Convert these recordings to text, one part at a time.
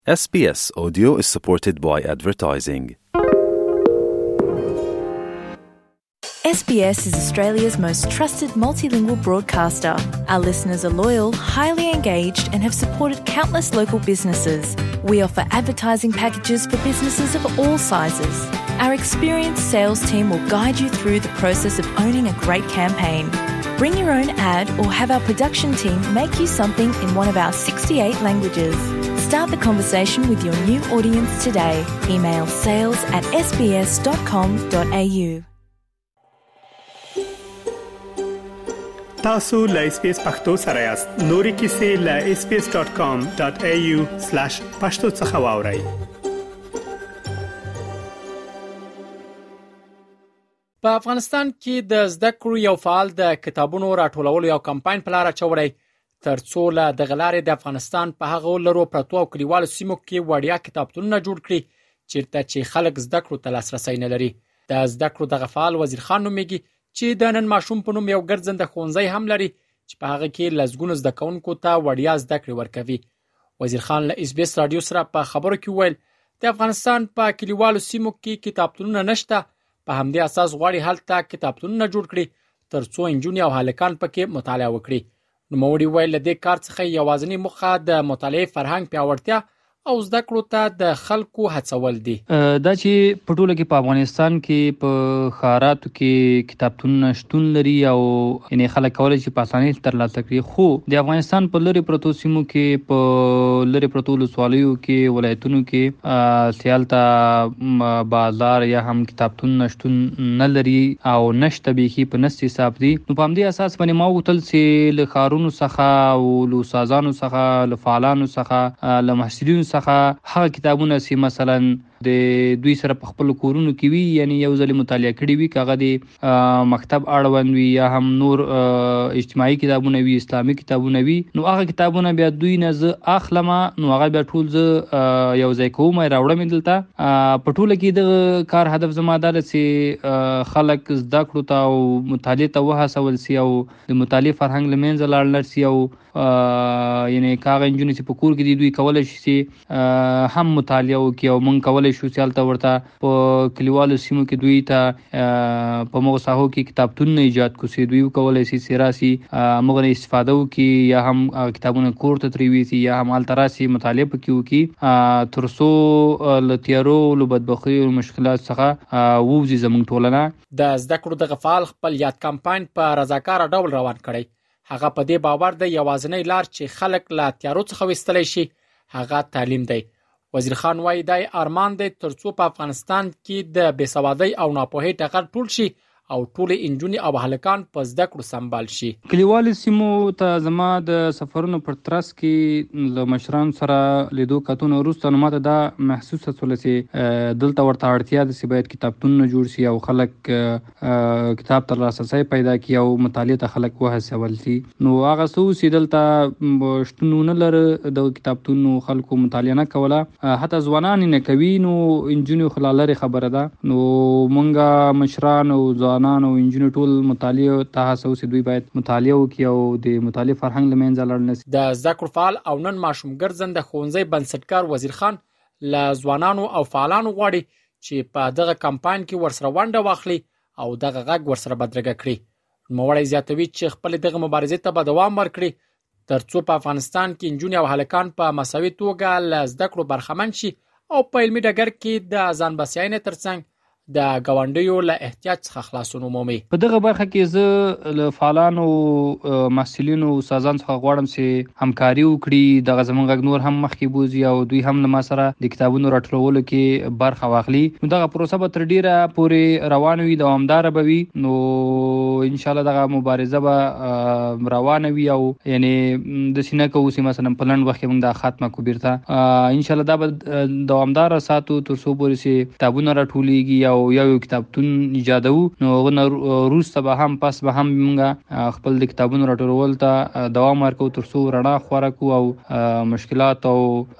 SBS Audio is supported by advertising. SBS is Australia's most trusted multilingual broadcaster. Our listeners are loyal, highly engaged and have supported countless local businesses. We offer advertising packages for businesses of all sizes. Our experienced sales team will guide you through the process of owning a great campaign. Bring your own ad or have our production team make you something in one of our 68 languages. Start the conversation with your new audience today. Email sales@sbs.com.au. تاسو له SBS پښتو سره یاست. نوري کیسې له sbs.com.au/pashto څخه واورئ. په افغانستان کې د زده کړو یو فعال د کتابونو راټولولو یو کمپاین په لار اچولی ترڅو له د غلارې د افغانستان په هغه لرو پرتو او کلیوالو سیمو کې وړیا کتابتونونه جوړ کړي چیرته چې خلک زده کړو ته لاسرسی نه لري. د زده کړو دغه فعال وزیر خان نومېږي چې د نن ماشوم په نوم یو ګرځنده ښوونځی هم لري چې په هغه کې لسګونو زده کوونکو ته وړیا زده کړې ورکوي. وزیر خان له SBS رادیو سره په خبرو کې وویل د افغانستان په کلیوالو سیمو کې کتابتونونه نشته، په همدې اساس غواړي هلته کتابتونونه جوړ کړي ترڅو انجونې او هلکان پکې مطالعه وکړي. نوموړي ویل د دې کار څخه یوازینی موخه د مطالعې فرهنګ پیاوړتیا او زده کړو ته د خلکو هڅول دي. دا چې په ټوله کې په افغانستان کې په ښاراتو کې کتابتونونه شتون لري او یعنی خلک کولای شي په اسانۍ ترلاسه کړي، خو د افغانستان په لرې پرتو سیمو کې په لرې پرتو ولسوالیو کې ولایتونو کې سیالته بازار یا هم کتابتونونه شتون نه لري او نشته بیخي په نست حساب دي. نو په همدې اساس باندې ما وغوښتل چې له ښارونو څخه او له استادانو څخه له فعالانو څخه له محصلینو څخه هغه کتابونه چې مثلا د دوی سره په خپل کورونو کې وي یعنی یو ځل مطالعه کړي وي کاغه د مکتب اړوند وي یا هم نور اجتماعي کتابونه وي اسلامي کتابونه وي، نو هغه کتابونه بیا دوی نه زه اخلم، نو هغه بیا ټول زه یو ځای کوم راوړم دلته. په ټوله کې د کار هدف زما دا چې خلک زده کړو ته او مطالعه ته وهڅول شي او د مطالعې فرهنګ له منځه لاړ شي او یعنی کاغه انجونې چې په کور کې دوی کولای شي هم مطالعه وکړي او مونږ کولای شو چې هلته ورته په کلیوالو سیمو کې دوی ته په مغو ساحو کې کتابتونونه ایجاد کړو چې دوی کولای شي سیراسي مغه استفاده وکړي یا هم کتابونه کور ته تریوي یا هم هلته راسي مطالعه پکې وکړي ترڅو له تیارو له بدبختۍ او مشکلات څخه ووځي زموږ ټولنه. د زده کړو دغه فعال خپل یاد کمپاین په رضاکاره ډول روان کړی. هغه په دې باور دی یوازینی لار چې خلک له تیارو څخه وستلی شي هغه تعلیم دی. وزیر خان وایي دا ارمان دی ترڅو په افغانستان کې د بېسوادۍ او ناپوهۍ ټغر ټول شي او ټول انجونې او هلکان په زده کړو سمبال شي. کلیوالو سیمو ته زما د سفرونو پر ترڅ کې له مشرانو سره لیدو کتونو وروسته نو ماته دا محسوسه شوله چې دلته ورته اړتیا ده چې باید کتابتونونه جوړ شي او خلک کتاب ته لاسرسی پیدا کړي او مطالعې ته خلک وهڅول شي. نو هغه څه چې دلته شتون نه لري د کتابتونو خلکو مطالعه نه کوله حتی ځوانان نه کوي، نو انجونې خو لرې خبره ده. نو مونږه مشران او او انجینر ټول مطالعه ته هڅو چې دوی باید مطالعه وکړي او د مطالعې فرهنګ له منځه لاړ نه شي. د زده کړو فعال او نن ماشوم ګرځنده ښوونځی بنسټګر وزیر خان له ځوانانو او فعالانو غواړي چې په دغه کمپاین کې ورسره ونډه واخلي او دغه غږ ورسره بدرګه کړي. نوموړی زیاتوي چې خپل دغه مبارزې ته به دوام ورکړي ترڅو په افغانستان کې انجونې او هلکان په مساوي توګه له زده کړو برخمن شي او په علمي ډګر کې د ځان بسیاینې ترڅنګ د ګاونډیو له احتیاج څخه خلاصون مومي. په دغه برخه کې زه له فعالانو محصلینو استادانو څخه غواړم چې همکاري وکړي، دغه زموږ غږ نور هم مخکې بوځي او دوی هم له ما سره د کتابونو راټولولو کې برخه واخلي. نو دغه پروسه به تر ډیره پورې روانه وي، دوامداره به وي. نو ان شاء الله دغه مبارزه به روانه وي او یعنی د سینه کو چې مثلا په لند وخت موږ د ختمه کو بیرته ان شاء الله دا به دوامداره ساتو تر څو پورې چې کتابونه راټولېږي او یو کتابتون ایجادو. نو روسته به هم پس به هم موږ خپل د کتابونو راټولول ته دوام ورکو تر څو رڼا خوره کو او مشکلات او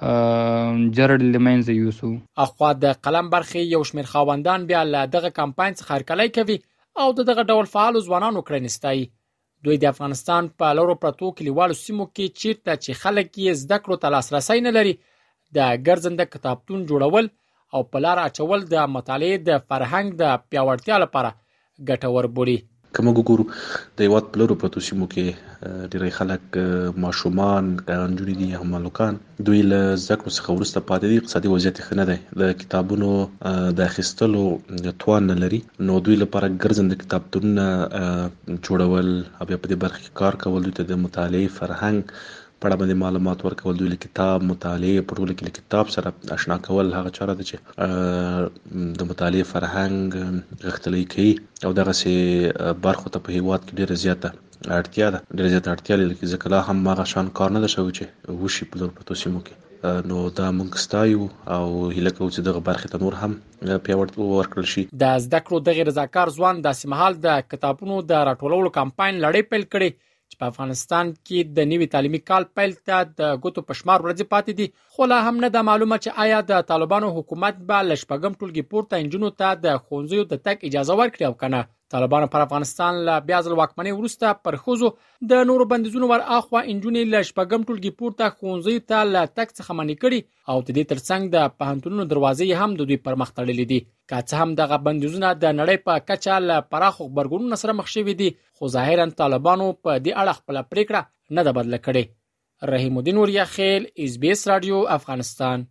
جرړ لمنځه یوسو. اخوا د قلم برخې یو شمېر خاوندان بیا له دغه کمپاین څخه هرکلی کوي او دغه ډول فعال ځوانانو کړنې ستایي. دوی د افغانستان په لورو پرتو کلیوالو سیمو کې چیرته چې خلک یې زده کړو ته لاسرسی نه لري د ګرځنده کتابتون جوړول او په لار اچول د مطالعې د فرهنګ د پیاوړتیا لپاره ګټور بولي. که موږ وګورو د هېواد په لرو پرتو سیمو کې ډېری خلک ماشومان نجونې دي هم هلکان دوی له زده کړو څخه وروسته پاتې دي. اقتصادي وضعیت ښه نه دی، د کتابونو د اخیستلو توان نه لري، نو دوی لپاره ګرځنده کتابتونونه جوړول او بیا په دې برخه کې کار کول دوی ته د مطالعې فرهنګ په اړه باندې معلومات ورکول، دوی له کتاب مطالعې په ټوله کې له کتاب سره اشنا کول هغه چاره ده چې د مطالعې فرهنګ غښتلی کوي او دغسې برخو ته په هېواد کې ډېره زیاته اړتیا لري، ځکه لا هم هغه شان کار نه ده شوی چې وشي په لرو پرتو سیمو کې. نو دا موږ ستایو او هیله کوو چې دغه برخې ته نور هم پیاوړتیا ورکړل شي. د زده کړو دغه رضاکار ځوان داسې مهال د کتابونو د راټولولو کمپاین لړۍ پیل کړې چې په افغانستان کې د نوي تعلیمي کال پیل ته د ګوتو په شمار ورځې پاتې دي، خو لا هم نه ده معلومه چې آیا د طالبانو حکومت به له شپږم ټولګي پورته نجونو ته د ښوونځیو د تګ اجازه ورکړي او که نه. طالبانو پر افغانستان له بیا ځل واکمنۍ وروسته پر ښځو د نورو بندیزونو ور اخوا نجونې له شپږم ټولګي پورته ښوونځیو ته له تګ څخه منع کړي او د دې ترڅنګ د پوهنتونونو دروازې هم د دوی پر مخ تړلې دي. که څه هم دغه بندیزونه د نړۍ په کچه له پراخو غبرګونونو سره مخ شوي دي، خو ظاهرا طالبانو په دې اړه خپله پریکړه نه ده بدله کړې. رحیم الدین وریاخیل، SBS رادیو، افغانستان.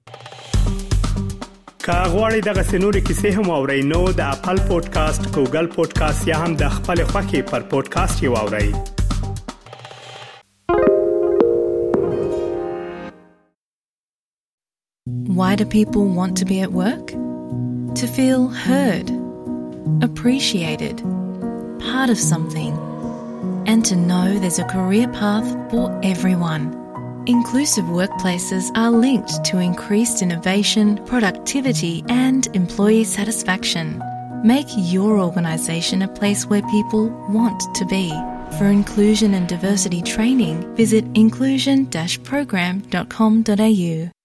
که غواړئ دغه سنوري کیسې هم اورئ نو د اپل پودکاسټ، ګوګل پودکاسټ یا هم د خپل خوښي پر پودکاسټ یو اورئ. Why do people want to be at work? To feel heard, appreciated, part of something, and to know there's a career path for everyone. Inclusive workplaces are linked to increased innovation, productivity, and employee satisfaction. Make your organisation a place where people want to be. For inclusion and diversity training, visit inclusion-program.com.au.